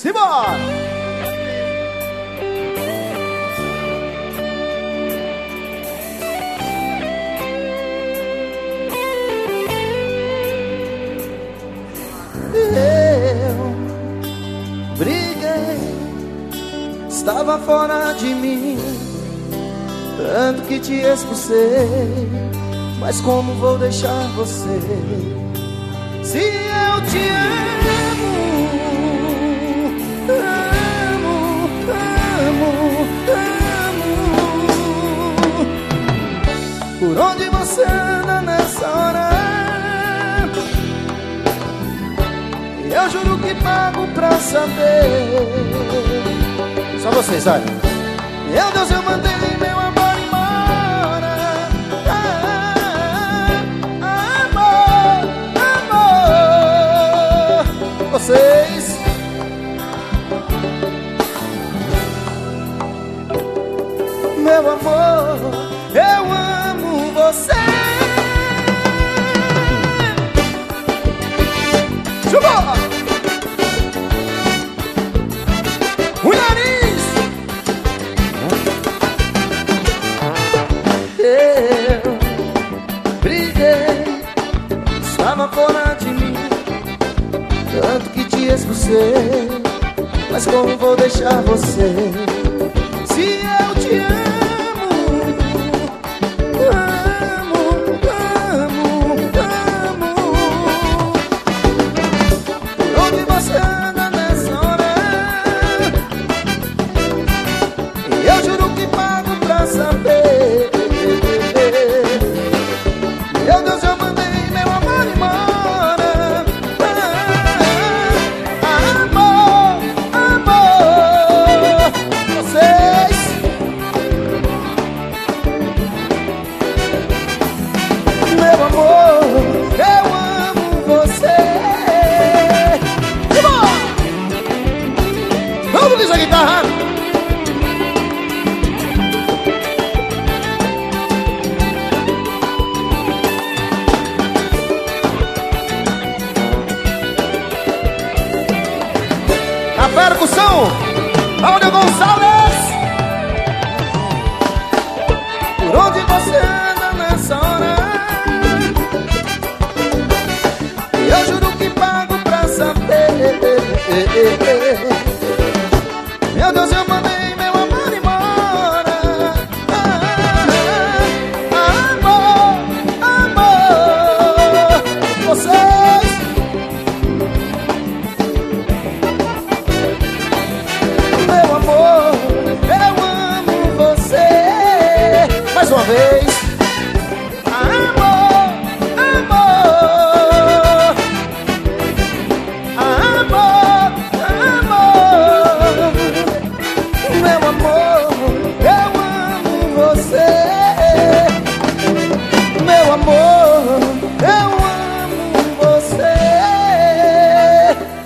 Simbora! Eu briguei, estava fora de mim, tanto que te expulsei. Mas como vou deixar você, se eu te amo, amo, amo, amo? Por onde você anda nessa hora? Eu juro que pago pra saber. Só vocês, olha. Meu Deus, eu mandei meu amor embora. Amor, amor. Vocês. Meu amor, eu amo você. Chupa! O nariz! Eu briguei, estava fora de mim, tanto que te expulsei. Mas como vou deixar você, se eu te amo, amo, amo, amo? Por onde você anda nessa hora? Eu juro que pago pra saber. Meu Deus, eu mandei meu amor embora. Amor, amor. Vocês. Meu amor, eu amo você. Vamos dizer a guitarra. A percussão, Áudio Gonçalves. Por onde você anda nessa hora? Eu juro que pago pra saber. Meu Deus, eu mandei meu amor embora. Amor, amor. Vocês. Meu amor, eu amo você. Mais uma vez.